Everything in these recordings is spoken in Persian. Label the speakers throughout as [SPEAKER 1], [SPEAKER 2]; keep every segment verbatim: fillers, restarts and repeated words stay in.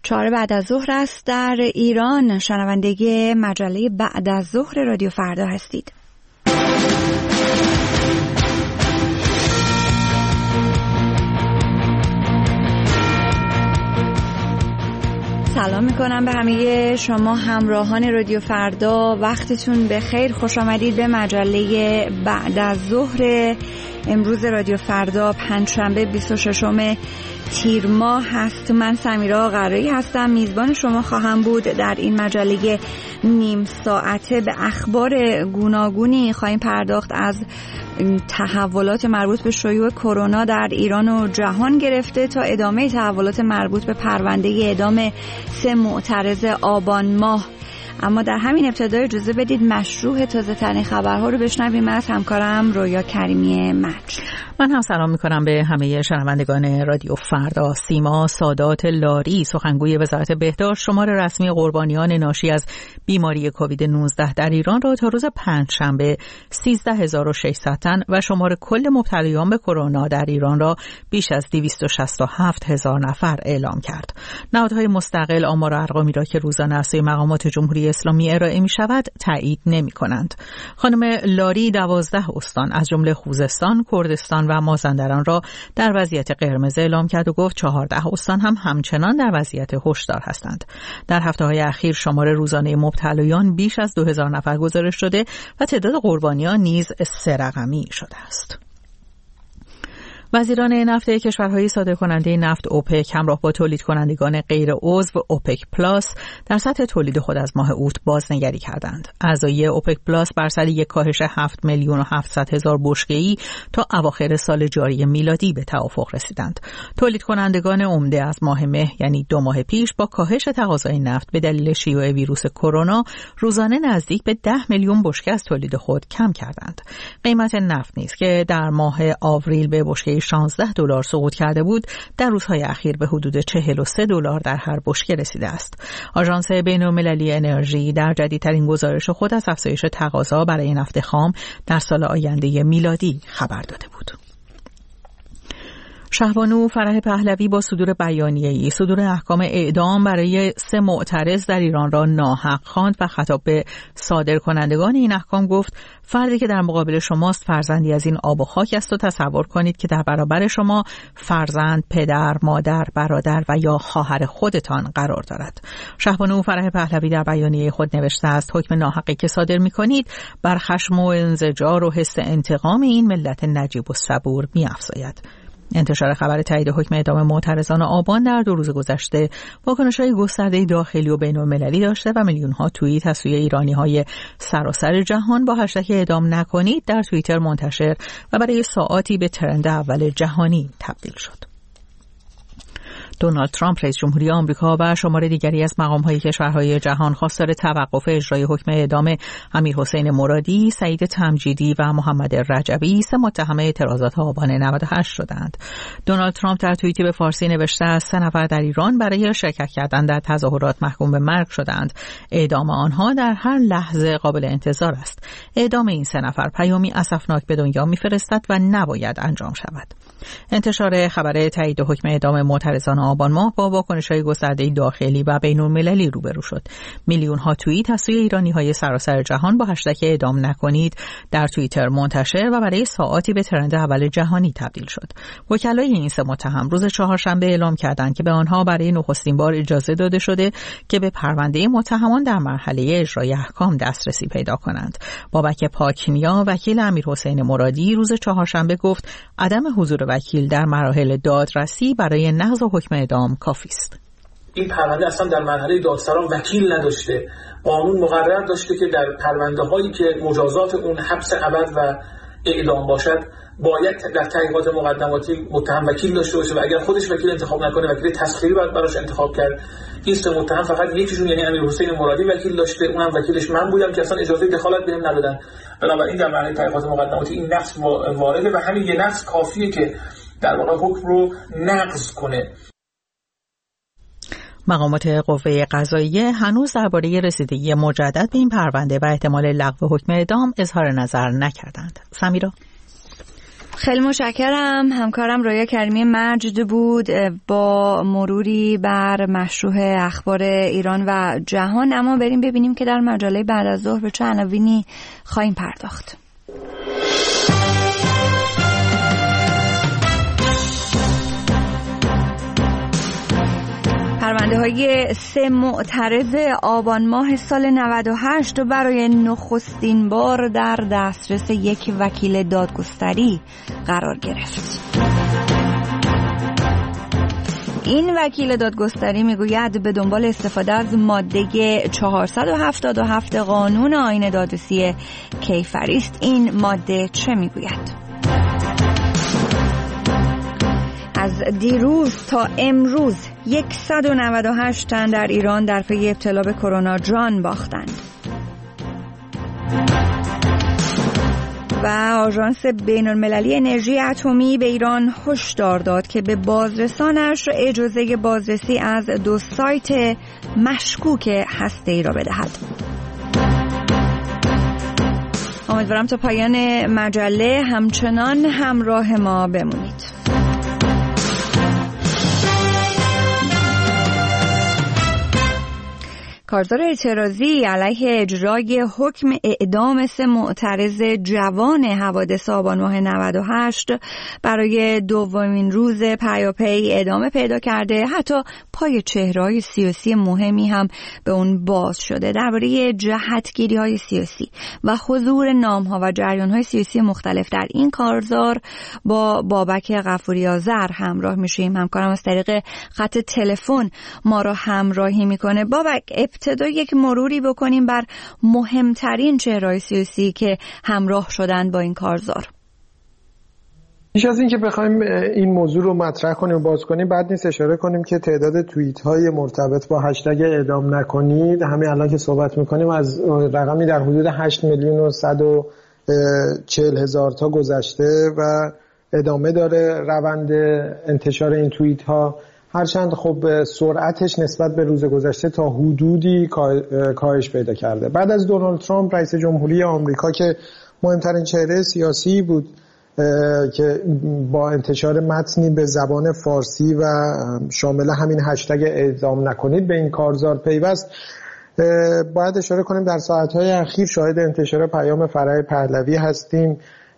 [SPEAKER 1] چهار بعد از ظهر است در ایران. شنونده مجله بعد از ظهر رادیو فردا هستید. سلام میکنم به همه شما همراهان رادیو فردا. وقتتون بخیر، خوش آمدید به مجله بعد از ظهر. امروز رادیو فردا پنجشنبه بیست و ششم تیر ماه هست. من سمیرا قرایی هستم، میزبان شما خواهم بود. در این مجله نیم ساعته به اخبار گوناگونی خواهیم پرداخت، از تحولات مربوط به شیوع کرونا در ایران و جهان گرفته تا ادامه تحولات مربوط به پرونده اعدام سه معترض آبان ماه. اما در همین ابتدا اجازه بدید مشروع تازه ترین خبرها رو بشنویم از همکارم رویا کریمی مج.
[SPEAKER 2] من هم سلام میکنم به همه شنوندگان رادیو فردا. سیما سادات لاری، سخنگوی وزارت بهداشت، شمار رسمی قربانیان ناشی از بیماری کووید نوزده در ایران را تا روز پنجشنبه سیزده هزار و ششصد تن و شمار کل مبتلایان به کرونا در ایران را بیش از دویست و شصت و هفت هزار نفر اعلام کرد. نهادهای مستقل آمار و ارقامی را که روزانه از سوی مقامات جمهوری اسلامی ارائه می شود تایید نمی کنند. خانم لاری دوازده استان از جمله خوزستان، کردستان و مازندران را در وضعیت قرمز اعلام کرد و گفت چهارده استان هم همچنان در وضعیت هشدار هستند. در هفته‌های اخیر شمار روزانه مبتلایان بیش از دو هزار نفر گزارش شده و تعداد قربانیان نیز سه رقمی شده است. وزیران نفت کشورهای صادرکننده نفت اوپک همراه با تولید کنندگان غیر عضو اوپک پلاس در سطح تولید خود از ماه اوت بازنگری کردند. اعضای اوپک پلاس بر سر یک کاهش هفت میلیون و هفتصد هزار بشکه‌ای تا اواخر سال جاری میلادی به توافق رسیدند. تولید کنندگان عمده از ماه مه یعنی دو ماه پیش با کاهش تقاضای نفت به دلیل شیوع ویروس کرونا روزانه نزدیک به ده میلیون بشکه از تولید خود کم کردند. قیمت نفت نیز که در ماه آوریل به بشکه شانزده دلار سقوط کرده بود، در روزهای اخیر به حدود چهل و سه دلار در هر بشکه رسیده است. آژانس بین‌المللی انرژی در جدیدترین گزارش خود از افزایش تقاضا برای نفت خام در سال آینده میلادی خبر داده بود. شهبانو فرح پهلوی با صدور بیانیه‌ای صدور احکام اعدام برای سه معترض در ایران را ناحق خواند و خطاب به صادرکنندگان این احکام گفت: فردی که در مقابل شماست فرزندی از این آب و خاک است و تصور کنید که در برابر شما فرزند، پدر، مادر، برادر و یا خواهر خودتان قرار دارد. شهبانو فرح پهلوی در بیانیه خود نوشته است: حکم ناحقی که صادر می‌کنید بر خشم و انزجار و حس انتقام این ملت نجیب و صبور می‌افزاید. انتشار خبر تایید حکم اعدام معترضان آبان در دو روز گذشته واکنش‌های گسترده داخلی و بین‌المللی داشته و میلیون‌ها توییت از سوی ایرانی‌های سراسر جهان با هشتگ اعدام نکنید در توییتر منتشر و برای ساعاتی به ترند اول جهانی تبدیل شد. دونالد ترامپ رئیس جمهوری آمریکا و شمار دیگری از مقام‌های کشورهای جهان خواستار توقف اجرای حکم اعدام امیرحسین مرادی، سعید تمجیدی و محمد رجبی، سه متهم اعتراضات آبان نود و هشت شدند. دونالد ترامپ در توییتی به فارسی نوشته است: سه نفر در ایران برای شرکت کردن در تظاهرات محکوم به مرگ شدند. اعدام آنها در هر لحظه قابل انتظار است. اعدام این سه نفر پیامی اسفناک به دنیا می‌فرستد و نباید انجام شود. انتشار خبر تایید حکم اعدام معترضان آبان ماه با واکنش‌های گسترده داخلی و بین‌المللی روبرو شد. میلیون‌ها توییت از سوی ایرانی‌های سراسر جهان با هشتگ اعدام نکنید در توییتر منتشر و برای ساعاتی به ترند اول جهانی تبدیل شد. وکلای این سه متهم روز چهارشنبه اعلام کردند که به آنها برای نخستین بار اجازه داده شده که به پرونده متهمان در مرحله اجرای احکام دسترسی پیدا کنند. بابک پاکنیا، وکیل امیرحسین مرادی، روز چهارشنبه گفت عدم حضور وکیل در مراحل دادرسی برای نقض حکم اعدام کافی است.
[SPEAKER 3] این پرونده اصلا در مرحله دادسرا وکیل نداشته. قانون مقرر داشته که در پرونده هایی که مجازات اون حبس ابد و اعدام باشد باید در تحقیقات مقدماتی متهم وکیل داشته باشه و اگر خودش وکیل انتخاب نکنه وکیل تسخیری باید براش انتخاب کرد. این سه متهم فقط یکیشون یعنی امیرحسین مرادی وکیل داشته، اونم وکیلش من بودم که اصلا اجازه دخالت بهم ندادن. بنابراین در مرحله تحقیقات مقدماتی این نقص وارده و همین یه نقص کافیه که در واقع حکم رو نقض کنه.
[SPEAKER 2] مقامات قوه قضاییه هنوز درباره رسیدگی مجدد به این پرونده و احتمال لغو حکم اعدام اظهار نظر نکردند. سمیرا
[SPEAKER 1] خیلی متشکرم. همکارم رویا کریمی مجد بود با مروری بر مشروح اخبار ایران و جهان. اما بریم ببینیم که در مجله بعد از ظهر به چه عناوینی خواهیم پرداخت. پرونده های سه معترض آبان ماه سال نود و هشت برای نخستین بار در دسترس یک وکیل دادگستری قرار گرفت. این وکیل دادگستری میگوید به دنبال استفاده از ماده چهارصد و هفتاد و هفت قانون آیین دادرسی کیفری است. این ماده چه میگوید؟ از دیروز تا امروز صد و نود و هشت تن در ایران در پی ابتلا به کرونا جان باختند. و آژانس بین‌المللی انرژی اتمی به ایران هشدار داد که به بازرسانش اجازه بازرسی از دو سایت مشکوک هسته‌ای را بدهد. امیدوارم تا پایان مجله همچنان همراه ما بمونید. کارزار اعتراضی علیه اجرای حکم اعدام سه معترض جوان حوادث آبان ماه نود و هشت برای دومین روز پیاپی ادامه پیدا کرده. حتی پای چهره‌های سیاسی مهمی هم به اون باز شده. درباره جهتگیری‌های سیاسی و حضور نام‌ها و جریان‌های سیاسی مختلف در این کارزار با بابک غفوری آذر همراه میشیم. همکارم از طریق خط تلفن ما را همراهی میکنه. بابک، ابتدا یک مروری بکنیم بر مهمترین چهره‌های سیاسی که همراه شدن با این کارزار.
[SPEAKER 4] پیش از این که بخوایم این موضوع رو مطرح کنیم و باز کنیم، بعد نیست اشاره کنیم که تعداد توییت های مرتبط با هشتگ اعدام نکنید همین الان که صحبت میکنیم از رقمی در حدود هشت میلیون و صد و چهل هزار تا گذشته و ادامه داره روند انتشار این توییت ها، هرچند خب سرعتش نسبت به روز گذشته تا حدودی کاهش پیدا کرده. بعد از دونالد ترامپ رئیس جمهوری آمریکا که مهمترین چهره سیاسی بود که با انتشار متنی به زبان فارسی و شامل همین هشتگ اعدام نکنید به این کارزار پیوست، باید اشاره کنیم در ساعتهای اخیر شاهد انتشار پیام فرح پهلوی هستیم،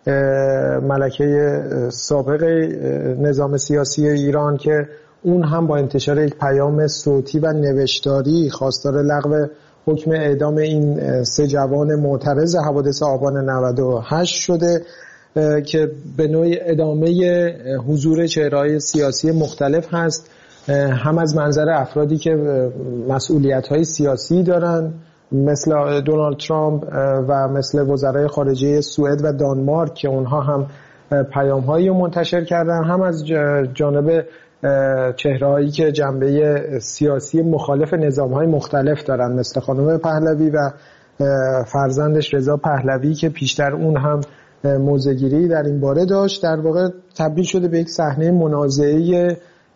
[SPEAKER 4] ملکه سابق نظام سیاسی ایران، که اون هم با انتشار یک پیام صوتی و نوشتاری خواستار لغو حکم اعدام این سه جوان معترض حوادث آبان نود و هشت شده که به نوعی ادامه حضور چهره‌های سیاسی مختلف هست، هم از منظر افرادی که مسئولیت‌های سیاسی دارن مثل دونالد ترامپ و مثل وزرای خارجه سوئد و دانمارک که اونها هم پیام‌هایی رو منتشر کردن، هم از جانب چهره‌هایی که جنبه سیاسی مخالف نظام‌های مختلف دارن مثل خانم پهلوی و فرزندش رضا پهلوی که پیشتر اون هم موضع‌گیری در این باره داشت. در واقع تبدیل شده به یک صحنه منازعه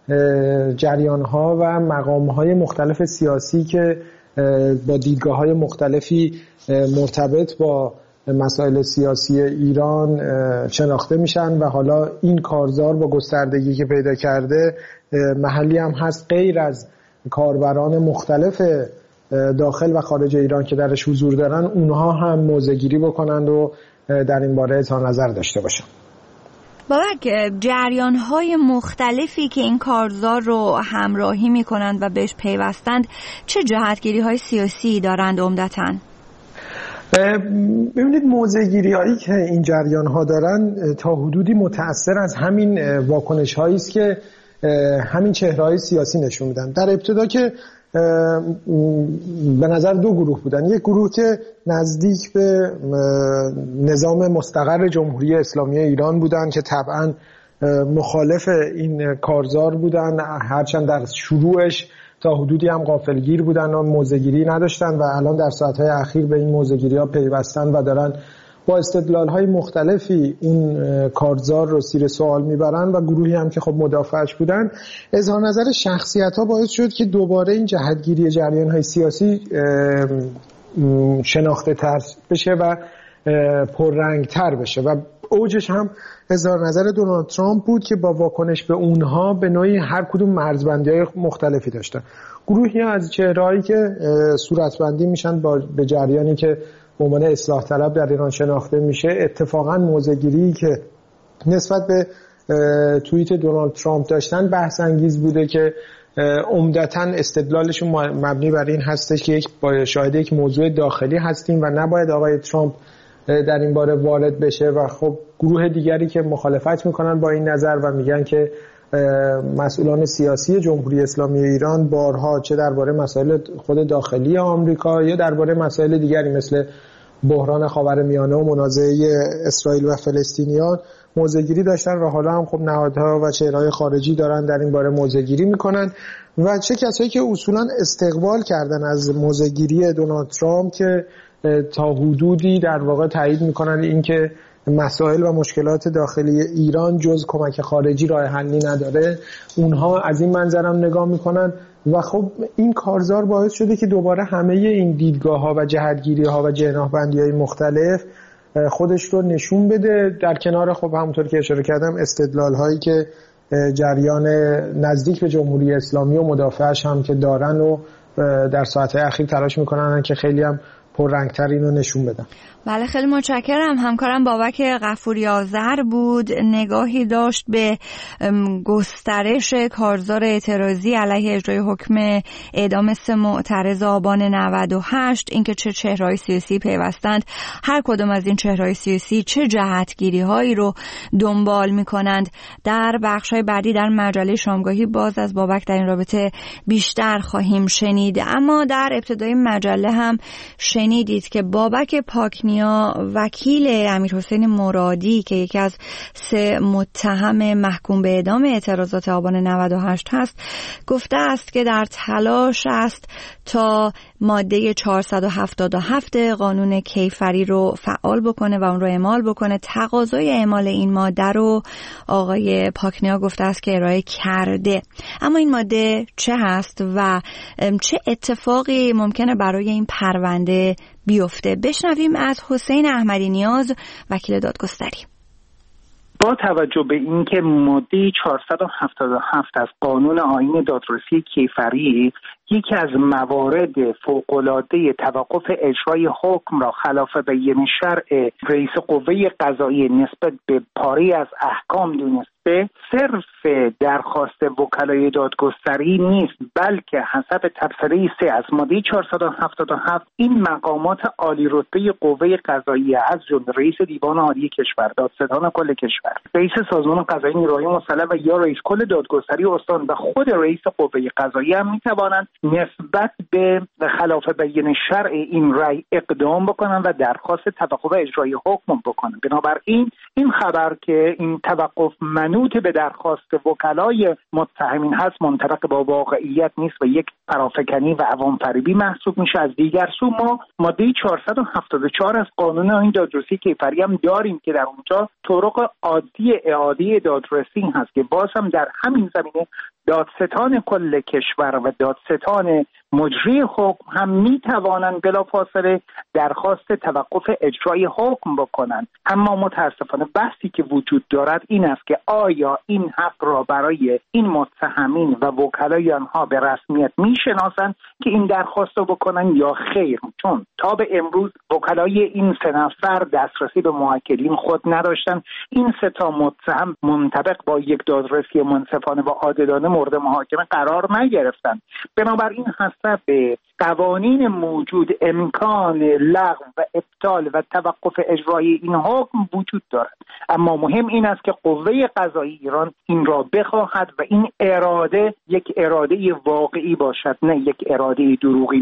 [SPEAKER 4] جریان‌ها و مقام‌های مختلف سیاسی که با دیدگاه‌های مختلفی مرتبط با مسائل سیاسی ایران شناخته میشن و حالا این کارزار با گستردگی که پیدا کرده محلی هم هست غیر از کاربران مختلف داخل و خارج ایران که درش حضور دارن، اونها هم موضع‌گیری بکنند و در این باره اظهار نظر داشته باشن.
[SPEAKER 1] بابک، جریان‌های مختلفی که این کارزار رو همراهی میکنند و بهش پیوستند چه جهتگیری‌های سیاسی دارند عمدتاً؟
[SPEAKER 4] ببینید موضع‌گیری هایی که این جریان ها دارن تا حدودی متأثر از همین واکنش هایی است که همین چهره های سیاسی نشون میدن. در ابتدا که به نظر دو گروه بودن، یک گروه که نزدیک به نظام مستقر جمهوری اسلامی ایران بودن که طبعا مخالف این کارزار بودن، هرچند در شروعش تا حدودی هم غافلگیر بودن و موضع‌گیری نداشتن و الان در ساعتهای اخیر به این موضع‌گیری ها پیوستن و دارن با استدلال‌های مختلفی اون کارزار رو زیر سوال میبرن و گروهی هم که خب مدافعش بودن. اظهار نظر شخصیت‌ها باعث شد که دوباره این جهتگیری جریان‌های سیاسی شناخته تر بشه و پررنگتر بشه و اوجش هم اظهار نظر دونالد ترامپ بود که با واکنش به اونها به نوعی هر کدوم مرزبندی‌های مختلفی داشتن. گروهی از چهرهایی که صورتبندی میشن با به جریانی که به عنوان اصلاح طلب در ایران شناخته میشه، اتفاقا موضع‌گیری که نسبت به توییت دونالد ترامپ داشتن بحث انگیز بوده که عمدتاً استدلالشون مبنی بر این هستش که یک شاهد یک موضوع داخلی هستیم و نباید آقای ترامپ در این باره وارد بشه و خب گروه دیگری که مخالفت میکنن با این نظر و میگن که مسئولان سیاسی جمهوری اسلامی ایران بارها چه درباره مسائل خود داخلی آمریکا یا درباره مسائل دیگری مثل بحران خاورمیانه و منازعه اسرائیل و فلسطینیان موضع‌گیری داشتن و حالا هم خب نهادها و چهره‌های خارجی دارن در این باره موضع‌گیری میکنن و چه کسایی که اصولا استقبال کردن از موضع‌گیری دونالد ترامپ که تا حدودی در واقع تایید میکنن اینکه مسائل و مشکلات داخلی ایران جز کمک خارجی راه حلی نداره، اونها از این منظرم نگاه میکنن و خب این کارزار باعث شده که دوباره همه این دیدگاه‌ها و جهتگیری‌ها و جناح‌بندی‌های مختلف خودش رو نشون بده، در کنار خب همونطور که اشاره کردم استدلال‌هایی که جریان نزدیک به جمهوری اسلامی و مدافعش هم که دارن و در ساعت‌های اخیر تلاش میکنن که خیلی هم پررنگ‌تر اینو نشون بدن.
[SPEAKER 1] بله خیلی متشکرم. همکارم بابک غفوری آذر بود، نگاهی داشت به گسترش کارزار اعتراضی علیه اجرای حکم اعدام سه معترض آبان نود و هشت، اینکه چه چهره‌های سیاسی پیوستند، هر کدام از این چهره‌های سیاسی چه جهتگیری‌هایی رو دنبال می‌کنند. در بخش‌های بعدی در مجله شامگاهی باز از بابک در این رابطه بیشتر خواهیم شنید. اما در ابتدای مجله هم شنیدید که بابک پاکنیا وکیل امیرحسین مرادی که یکی از سه متهم محکوم به اعدام اعتراضات آبان نود و هشت هست، گفته است که در تلاش است تا ماده چهارصد و هفتاد و هفت قانون کیفری رو فعال بکنه و اون رو اعمال بکنه. تقاضای اعمال این ماده رو آقای پاکنیا گفته است که ارائه کرده. اما این ماده چه هست و چه اتفاقی ممکنه برای این پرونده بیفته؟ بشنویم از حسین احمدی نیاز، وکیل دادگستری.
[SPEAKER 5] با توجه به اینکه ماده چهارصد و هفتاد و هفت از قانون آیین دادرسی کیفری یکی از موارد فوق‌العاده توقف اجرای حکم را خلاف بیان شرع رئیس قوه قضاییه نسبت به پاری از احکام دونسته، صرف درخواست وکلای دادگستری نیست، بلکه حسب تبصره سه از ماده چهارصد و هفتاد و هفت این مقامات عالی رتبه قوه قضاییه از جمله رئیس دیوان عالی کشور، دادستان کل کشور، رئیس سازمان قضایی نیروهای مسلح و یا رئیس کل دادگستری استان و خود رئیس قوه قضاییه هم میتوانند نسبت به خلاف بیان شرع این رأی اقدام بکنن و درخواست توقف اجرای حکم بکنن. بنابراین این خبر که این توقف منوط به درخواست وکلای متهمین هست منطبق با واقعیت نیست و یک فرافکنی و عوام فریبی محسوب میشه. از دیگر سو ما ماده چهارصد و هفتاد و چهار از قانون آیین دادرسی کیفری هم داریم که در اونجا طرق عادی اعاده دادرسی هست که باز هم در همین زمینه دادستان کل کشور و دادستان مجری حکم هم می توانند بلافاصله درخواست توقف اجرای حکم بکنند. اما متاسفانه بحثی که وجود دارد این است که آیا این حق را برای این متهمین و وکلای آنها به رسمیت می شناسند که این درخواست را بکنند یا خیر، چون تا به امروز وکلای این سه نفر دسترسی به موکلین خود نداشتند. این سه تا متهم منطبق با یک دادرسی منصفانه و عادلانه مورد محاکمه قرار نگرفتند. بنابراین حسب به قوانین موجود امکان لغو و ابطال و توقف اجرای این حکم وجود دارد. اما مهم این است که قوه قضایی ایران این را بخواهد و این اراده یک اراده واقعی باشد، نه یک اراده دروغین.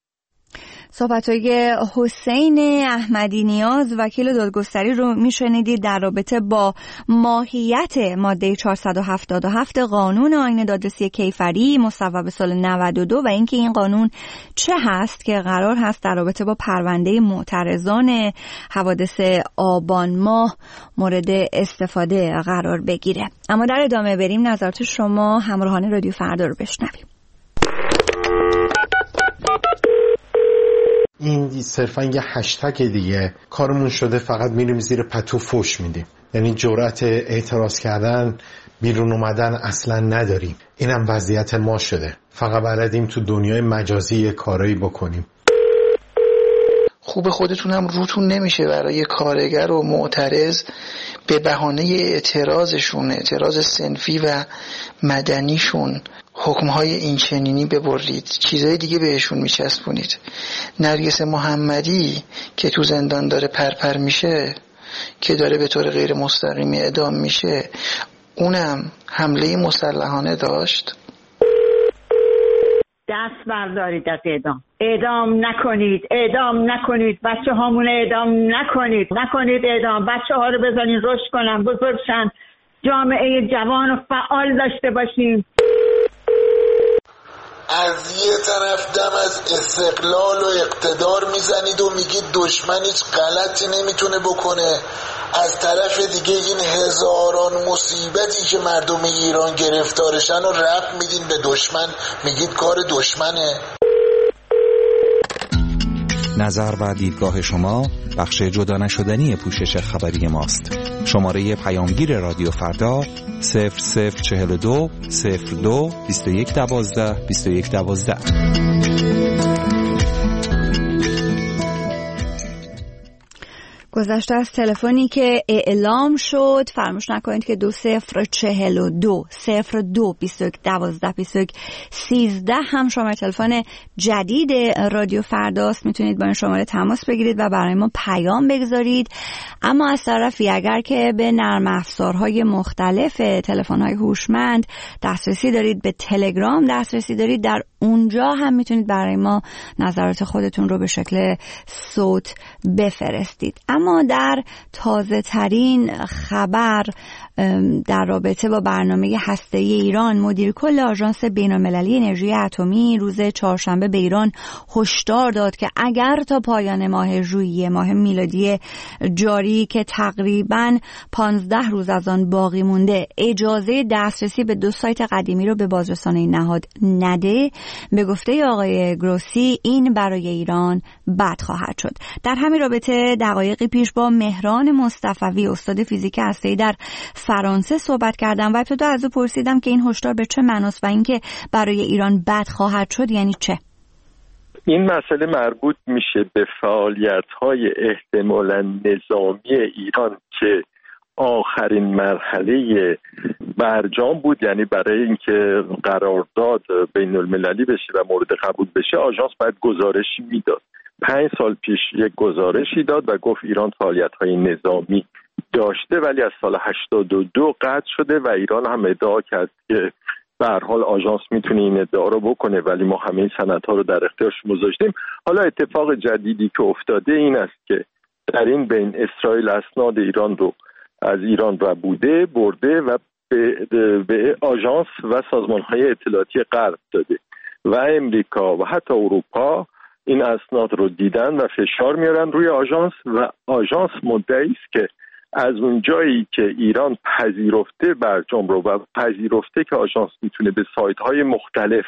[SPEAKER 1] صحبت‌های حسین احمدی نیاز وکیل دادگستری رو میشنیدید در رابطه با ماهیت ماده چهارصد و هفتاد و هفت قانون آیین دادرسی کیفری مصوب سال نود و دو و اینکه این قانون چه هست که قرار هست در رابطه با پرونده معترضان حوادث آبان ماه مورد استفاده قرار بگیره. اما در ادامه بریم نظرات شما همراهان رادیو فردا رو بشنویم.
[SPEAKER 6] این صرفا یه هشتگ دیگه کارمون شده فقط میریم زیر پتو فوش میدیم. یعنی جرأت اعتراض کردن، بیرون اومدن اصلا نداریم. اینم وضعیت ما شده. فقط بلدیم تو دنیای مجازی یه کارایی بکنیم.
[SPEAKER 7] خوب خودتون هم روتون نمیشه برای کارگر و معترض به بهانه اعتراضشون، اعتراض صنفی و مدنیشون، حکمهای این چنینی ببرید، چیزهای دیگه بهشون میچسبونید. نرگس محمدی که تو زندان داره پرپر میشه، که داره به طور غیر مستقیمی اعدام میشه، اونم حمله مسلحانه داشت.
[SPEAKER 8] دست بردارید از اعدام، اعدام نکنید، اعدام نکنید، بچه هامون اعدام نکنید، نکنید اعدام. بچه ها رو بذارین رشد کنن، بزرگ شن، جامعه جوان و فعال داشته باشیم.
[SPEAKER 9] از یه طرف دم از استقلال و اقتدار میزنید و میگید دشمن هیچ غلطی نمیتونه بکنه، از طرف دیگه این هزاران مصیبتی که مردم ایران گرفتارشن و ربط میدین به دشمن، میگید کار دشمنه.
[SPEAKER 10] نظر و دیدگاه شما بخش جدا نشدنی پوشش خبری ماست. شماره پیامگیر رادیو فردا صفر صفر چهل و دو صفر دو بیست و یک دوازده بیست و یک دوازده.
[SPEAKER 1] گذشته از تلفنی که اعلام شد، فراموش نکنید که دو صفر چهل و دو صفر دو بیست و یک دوازده بیست و یک سیزده هم شماره تلفن جدید رادیو فرداست. میتونید با این شماره تماس بگیرید و برای ما پیام بگذارید. اما از طرفی اگر که به نرم افزارهای مختلف تلفن‌های هوشمند دسترسی دارید، به تلگرام دسترسی دارید، در اونجا هم میتونید برای ما نظرات خودتون رو به شکل صوت بفرستید. اما در تازه ترین خبر در رابطه با برنامه هسته‌ای ایران، مدیر کل آژانس بین‌المللی انرژی اتمی روز چهارشنبه به ایران هشدار داد که اگر تا پایان ماه ژوئیه، ماه میلادی جاری که تقریباً پانزده روز از آن باقی مونده، اجازه دسترسی به دو سایت قدیمی رو به بازرسانی نهاد نده، به گفته آقای گروسی این برای ایران بد خواهد شد. در همین رابطه دقایقی پیش با مهران مصطفوی، استاد فیزیک هسته‌ای در فرانسه صحبت کردم و ابتدا از او پرسیدم که این هشدار به چه معناست و اینکه برای ایران بد خواهد شد یعنی چه؟
[SPEAKER 11] این مسئله مربوط میشه به فعالیت‌های احتمالاً نظامی ایران که آخرین مرحله برجام بود، یعنی برای اینکه قرارداد بین المللی بشه و مورد قبول بشه آژانس باید گزارشی میداد. پنج سال پیش یک گزارشی داد و گفت ایران فعالیت‌های نظامی داشته ولی از سال هشتاد و دو قطع شده و ایران هم ادعا کرد که به هر حال آژانس میتونه این ادعا رو بکنه ولی ما همه این سندها رو در اختیارش گذاشتیم. حالا اتفاق جدیدی که افتاده این است که در این بین اسرائیل اسناد ایران رو از ایران را بوده برده و به, به آژانس و سازمان‌های اطلاعاتی غرب داده و امریکا و حتی اروپا این اسناد رو دیدن و فشار میارن روی آژانس و آژانس مدعی است که از اون جایی که ایران پذیرفته برجام رو و پذیرفته که آژانس میتونه به سایت‌های مختلف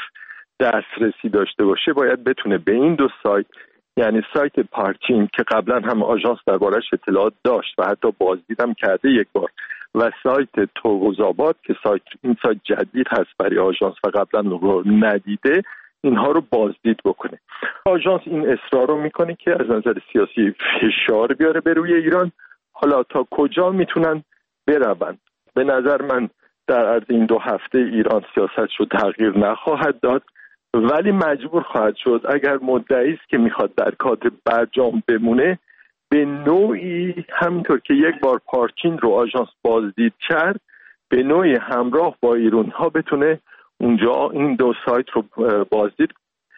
[SPEAKER 11] دسترسی داشته باشه باید بتونه به این دو سایت، یعنی سایت پارچین که قبلا هم آژانس دربارش اطلاعات داشت و حتی بازدید هم کرده یک بار و سایت توغوزآباد که سایت این سایت جدید هست برای آژانس و قبلا رو ندیده، اینها رو بازدید بکنه. آژانس این اصرار رو میکنه که از نظر سیاسی فشار بیاره به روی ایران. حالا تا کجا میتونن برون؟ به نظر من در عرض این دو هفته ایران سیاستش رو تغییر نخواهد داد ولی مجبور خواهد شد اگر مدعی است که میخواد در کادر برجام بمونه به نوعی همینطور که یک بار پارچین رو آژانس بازدید کرد به نوعی همراه با ایران ها بتونه اونجا این دو سایت رو بازدید،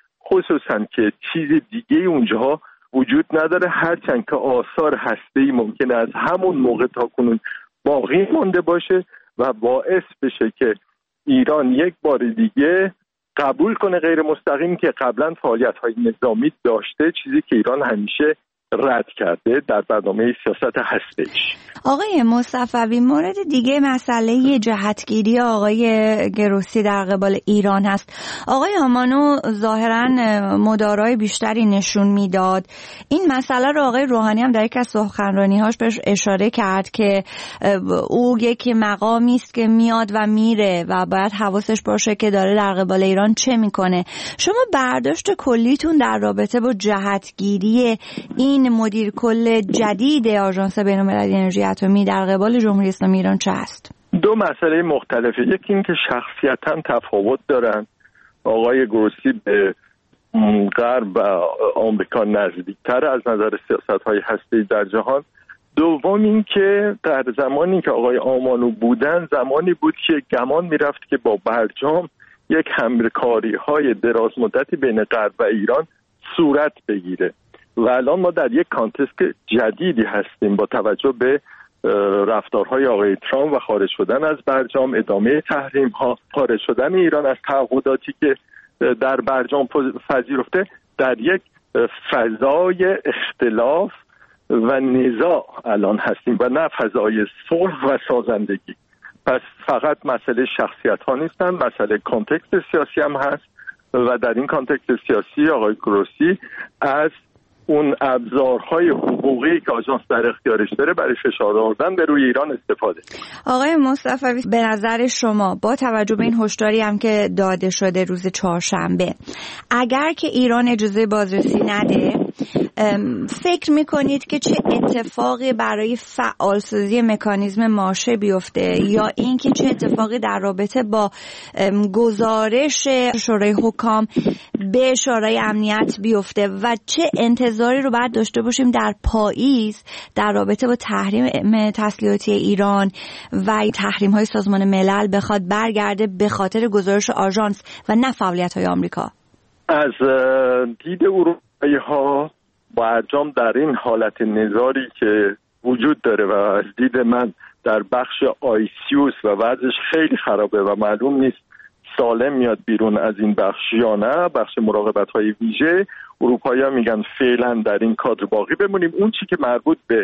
[SPEAKER 11] خصوصا که چیز دیگه اونجا وجود نداره هرچند که آثار هسته‌ای ممکنه از همون موقع تا کنون باقی مونده باشه و باعث بشه که ایران یک بار دیگه قبول کنه غیر مستقیم که قبلا فعالیت‌های نظامی داشته، چیزی که ایران همیشه رد کرده در برنامه سیاست هسته‌ایش.
[SPEAKER 1] آقای مصطفوی، مورد دیگه مسئله جهتگیری آقای گروسی در قبال ایران هست. آقای هامانو ظاهراً مدارای بیشتری نشون میداد. این مسئله رو آقای روحانی هم در یک از سخنرانی‌هاش بهش اشاره کرد که او یک مقامی است که میاد و میره و باید حواسش باشه که داره در قبال ایران چه میکنه. شما برداشت کلیتون در رابطه با جهتگیری این مدیر کل جدید آژانس بین‌المللی انرژی اتمی در قبال جمهوری اسلامی ایران چه است؟
[SPEAKER 11] دو مسئله مختلفه. یکی این که شخصیتاً تفاوت دارن. آقای گروسی به غرب و آمریکا نزدیکتر از نظر سیاست‌های هسته‌ای در جهان. دوم این که در زمانی که آقای آمانو بودن زمانی بود که گمان میرفت که با برجام یک همکاری‌های دراز مدتی بین غرب و ایران صورت بگیره و الان ما در یک کانتکست جدیدی هستیم با توجه به رفتارهای آقای ترامپ و خارج شدن از برجام، ادامه تحریم‌ها، خارج شدن ایران از تعهداتی که در برجام پذیرفته، در یک فضای اختلاف و نزاع الان هستیم و نه فضای صلح و سازندگی. پس فقط مسئله شخصیت ها نیستن، مسئله کانتکست سیاسی هم هست و در این کانتکست سیاسی آقای گروسی از اون ابزارهای حقوقی که آژانس در اختیارش داره برای فشار آوردن به روی ایران استفاده.
[SPEAKER 1] آقای مصطفوی، به نظر شما با توجه به این هشداری هم که داده شده روز چهارشنبه، اگر که ایران اجازه بازرسی نده، فکر میکنید که چه اتفاقی برای فعالسازی مکانیزم ماشه بیفته یا اینکه چه اتفاقی در رابطه با گزارش شورای حکام به شورای امنیت بیفته و چه انتظاری رو باید داشته باشیم در پاییز در رابطه با تحریم تسلیحاتی ایران و تحریم های سازمان ملل بخواد برگرده به خاطر گزارش آژانس و نه فعالیت های آمریکا؟
[SPEAKER 11] از دید اروپایی ها برجام در این حالت نزاری که وجود داره و از دید من در بخش آیسیوس و وضعش خیلی خرابه و معلوم نیست سالم میاد بیرون از این بخش یا نه، بخش مراقبت های ویژه، اروپایی ها میگن فعلا در این کادر باقی بمونیم. اون چی که مربوط به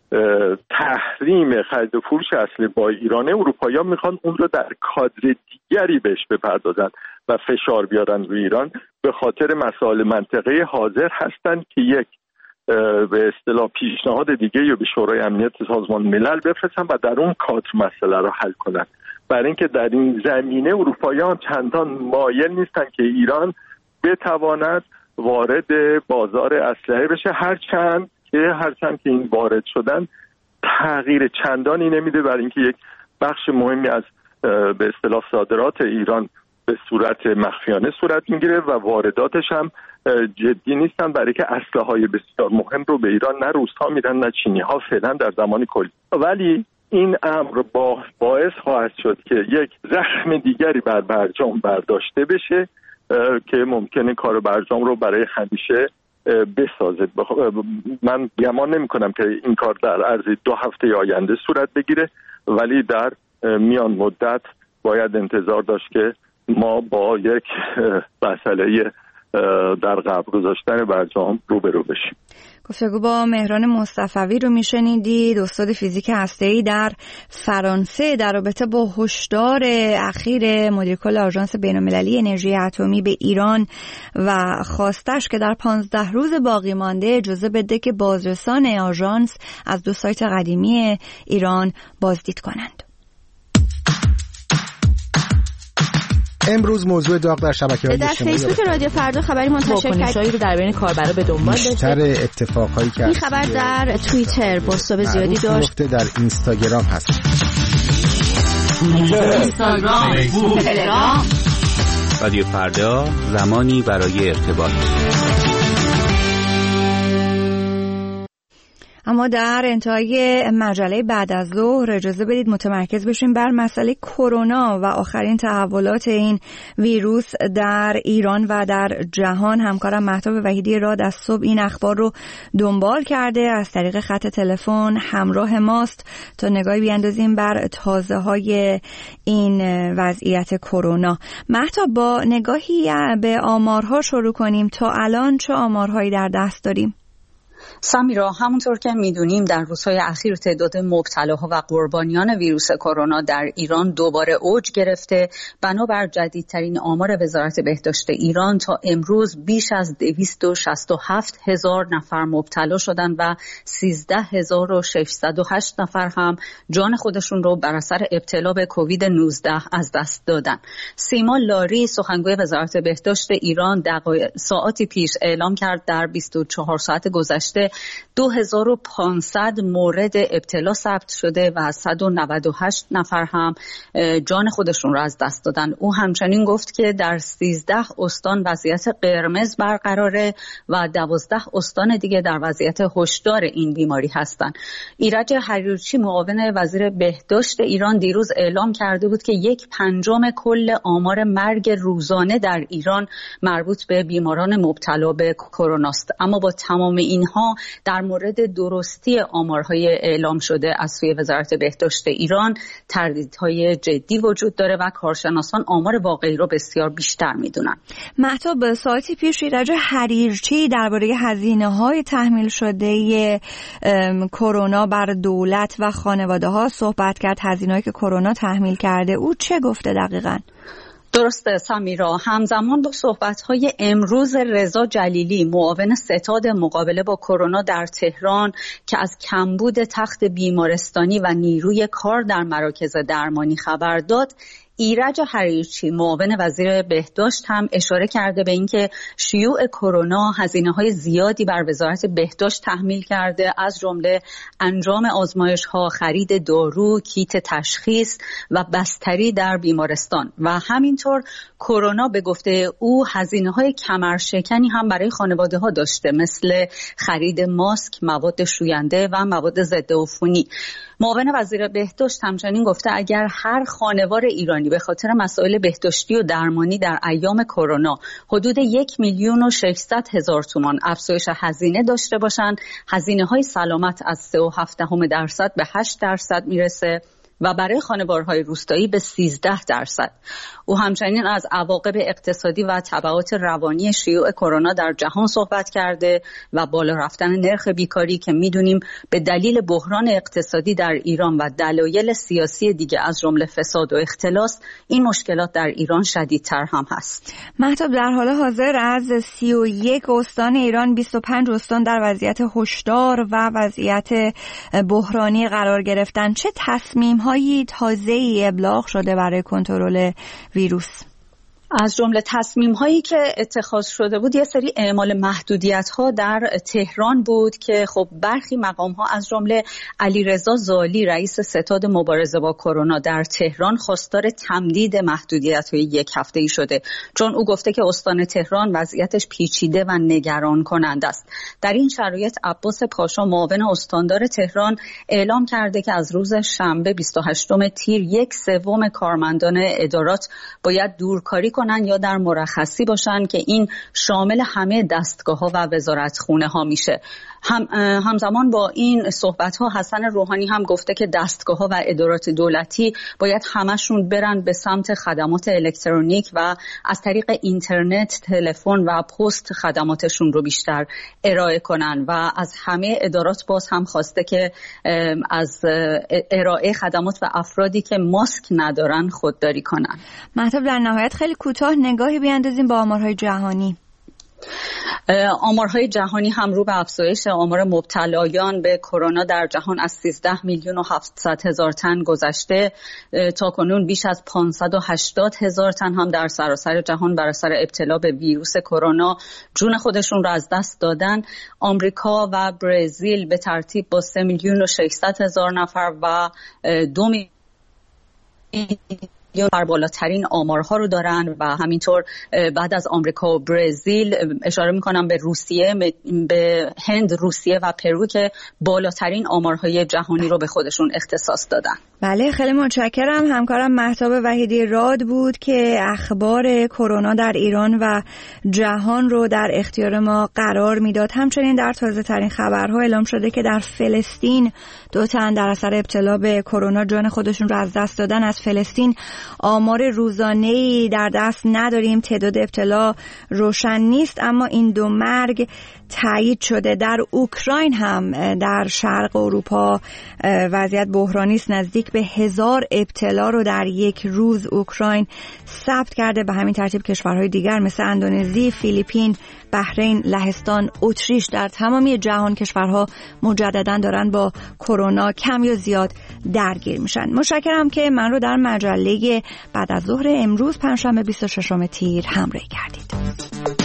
[SPEAKER 11] تحریم خرید و فروش اسلحه با ایرانه، اروپایی ها میخوان اون رو در کادر دیگری بهش بپردازن و فشار بیارن روی ایران. به خاطر مسائل منطقه حاضر هستن که یک به اصطلاح پیشنهاد دیگه یا به شورای امنیت سازمان ملل بفرستن و در اون کادر مسئله رو حل کنن. برای اینکه در این زمینه اروپاییان چندان مایل نیستن که ایران بتواند وارد بازار اسلحه بشه، هرچند که هرچند که این وارد شدن تغییر چندانی نمیده، برای اینکه یک بخش مهمی از به اصطلاح صادرات ایران به صورت مخفیانه صورت میگیره و وارداتش هم جدی نیستن، برای که اسلحه‌های بسیار مهم رو به ایران نه روس‌ها میدن نه چینی‌ها فعلا در زمان کلی. ولی این امر با باعث خواهد شد که یک زخم دیگری بر برجام برداشته بشه که ممکنه کار برجام رو برای همیشه بسازه. من گمان نمی کنم که این کار در عرض دو هفته آینده صورت بگیره، ولی در میان مدت باید انتظار داشت که ما با یک مسئله در قبل گذاشتن برجام روبرو بشیم.
[SPEAKER 1] گفتگو با مهران مصطفوی رو میشنیدید، استاد فیزیک هسته‌ای در فرانسه، در رابطه با هشدار اخیر مدیر کل آژانس بین‌المللی انرژی اتمی به ایران و خواستش که در پانزده روز باقی مانده اجازه بده که بازرسان آژانس از دو سایت قدیمی ایران بازدید کنند.
[SPEAKER 12] امروز موضوع داغ در شبکه‌های اجتماعی
[SPEAKER 13] در فیسبوک رادیو فردا خبری منتشر کرد.
[SPEAKER 2] واکنش‌هایی رو در بین کاربرا به دنبال داشته.
[SPEAKER 12] بیشتر اتفاقایی که
[SPEAKER 13] این خبر در توییتر بازتاب زیادی داشت.
[SPEAKER 12] در اینستاگرام هست.
[SPEAKER 13] اینستاگرام، فیسبوک، تلگرام.
[SPEAKER 14] رادیو فردا، زمانی برای ارتباط.
[SPEAKER 1] اما در انتهای مجله بعد از ظهر اجازه بدید متمرکز بشیم بر مسئله کرونا و آخرین تحولات این ویروس در ایران و در جهان. همکارم مهتاب وحیدی راد از صبح این اخبار رو دنبال کرده، از طریق خط تلفن همراه ماست تا نگاهی بیاندازیم بر تازه های این وضعیت کرونا. مهتاب، با نگاهی به آمارها شروع کنیم. تا الان چه آمارهایی در دست داریم؟
[SPEAKER 15] سمیرا، همونطور که میدونیم در روزهای اخیر تعداد مبتلاها و قربانیان ویروس کرونا در ایران دوباره اوج گرفته. بنابر جدیدترین آمار وزارت بهداشت ایران تا امروز بیش از دویست و شصت و هفت هزار نفر مبتلا شدن و سیزده هزار و ششصد و هشت نفر هم جان خودشون رو بر اثر ابتلا به کووید نوزده از دست دادن. سیما لاری، سخنگوی وزارت بهداشت ایران، دقایق ساعتی پیش اعلام کرد در بیست و چهار ساعت گذشته دو هزار و پانصد مورد ابتلا ثبت شده و صد و نود و هشت نفر هم جان خودشون را از دست دادن. او همچنین گفت که در سیزده استان وضعیت قرمز برقراره و دوازده استان دیگه در وضعیت هشدار این بیماری هستند. ایرج حریرچی، معاون وزیر بهداشت ایران، دیروز اعلام کرده بود که یک پنجم کل آمار مرگ روزانه در ایران مربوط به بیماران مبتلا به کرونا است. اما با تمام اینها در مورد درستی آمارهای اعلام شده از سوی وزارت بهداشت ایران تردیدهای جدی وجود داره و کارشناسان آمار واقعی رو بسیار بیشتر میدونن.
[SPEAKER 1] مهتاب، ساعتی پیش ایرج حریرچی درباره هزینه‌های تحمیل شده کرونا بر دولت و خانواده‌ها صحبت کرد. هزینه‌هایی که کرونا تحمیل کرده، او چه گفته دقیقاً؟
[SPEAKER 15] درسته سمیرا، همزمان با صحبت‌های امروز رضا جلیلی، معاون ستاد مقابله با کرونا در تهران، که از کمبود تخت بیمارستانی و نیروی کار در مراکز درمانی خبر داد، ایرج حریرچی، معاون وزیر بهداشت، هم اشاره کرده به اینکه شیوع کرونا هزینه‌های زیادی بر وزارت بهداشت تحمیل کرده، از جمله انجام آزمایش‌ها، خرید دارو، کیت تشخیص و بستری در بیمارستان و همینطور کرونا به گفته او هزینه‌های کمرشکنی هم برای خانواده‌ها داشته، مثل خرید ماسک، مواد شوینده و مواد ضد عفونی. معاون وزیر بهداشت همچنین گفته اگر هر خانوار ایرانی به خاطر مسائل بهداشتی و درمانی در ایام کرونا حدود یک میلیون و ششصد هزار تومان افزایش هزینه داشته باشند، هزینه‌های سلامت از سه و هفت دهم درصد به هشت درصد میرسه و برای خانوارهای روستایی به سیزده درصد. او همچنین از عواقب اقتصادی و تبعات روانی شیوع کرونا در جهان صحبت کرده و بالا رفتن نرخ بیکاری که میدونیم به دلیل بحران اقتصادی در ایران و دلایل سیاسی دیگه از جمله فساد و اختلاس، این مشکلات در ایران شدیدتر هم هست.
[SPEAKER 1] مهتاب، در حال حاضر از سی و یک استان ایران بیست و پنج استان در وضعیت هشدار و وضعیت بحرانی قرار گرفتن. چه تصمیم‌هایی تازه‌ای ابلاغ شده برای کنترل ویروس؟
[SPEAKER 15] از جمله تصمیم هایی که اتخاذ شده بود یه سری اعمال محدودیت ها در تهران بود که خب برخی مقام ها از جمله علیرضا زالی، رئیس ستاد مبارزه با کرونا در تهران، خواستار تمدید محدودیت های یک هفته ای شده، چون او گفته که استان تهران وضعیتش پیچیده و نگران کننده است. در این شرایط عباس پاشا، معاون استاندار تهران، اعلام کرده که از روز شنبه بیست و هشتم تیر یک سوم کارمندان ادارات باید دورکاری کنند یا در مرخصی باشن که این شامل همه دستگاه‌ها و وزارتخونه‌ها میشه. هم همزمان با این صحبت‌ها حسن روحانی هم گفته که دستگاه‌ها و ادارات دولتی باید همشون برن به سمت خدمات الکترونیک و از طریق اینترنت، تلفن و پست خدماتشون رو بیشتر ارائه کنن و از همه ادارات باز هم خواسته که از ارائه خدمات و افرادی که ماسک ندارن خودداری کنن.
[SPEAKER 1] مطلب در نهایت خیلی کوتاه نگاهی بیاندازیم با آمارهای جهانی.
[SPEAKER 15] آمارهای جهانی هم رو به افزایش آمار مبتلایان به کرونا در جهان از سیزده میلیون و هفتصد هزار تن گذشته. تا کنون بیش از پانصد و هشتاد هزار تن هم در سراسر جهان بر اثر ابتلا به ویروس کرونا جون خودشون را از دست دادن. آمریکا و برزیل به ترتیب با سه میلیون و ششصد هزار نفر و دو میلیون بر بالاترین آمارها رو دارن و همینطور بعد از آمریکا و برزیل اشاره میکنم به روسیه، به هند، روسیه و پرو که بالاترین آمارهای جهانی رو به خودشون اختصاص دادن.
[SPEAKER 1] بله، خیلی متشکرم. همکارم مهتاب وحیدی راد بود که اخبار کرونا در ایران و جهان رو در اختیار ما قرار میداد. همچنین در تازه ترین خبرها اعلام شده که در فلسطین دو تن در اثر ابتلا به کرونا جان خودشون رو از دست دادن. از فلسطین آمار روزانه‌ای در دست نداریم، تعداد ابتلا روشن نیست، اما این دو مرگ تایید شده. در اوکراین هم در شرق اروپا وضعیت بحرانی است. نزدیک به هزار ابتلا رو در یک روز اوکراین ثبت کرده. به همین ترتیب کشورهای دیگر مثل اندونزی، فیلیپین، بحرین، لهستان، اتریش، در تمامی جهان کشورها مجددا دارن با کرونا کم یا زیاد درگیر میشن. متشکرم که من رو در مجله بعد از ظهر امروز پنجشنبه بیست و ششم تیر همراهی کردید.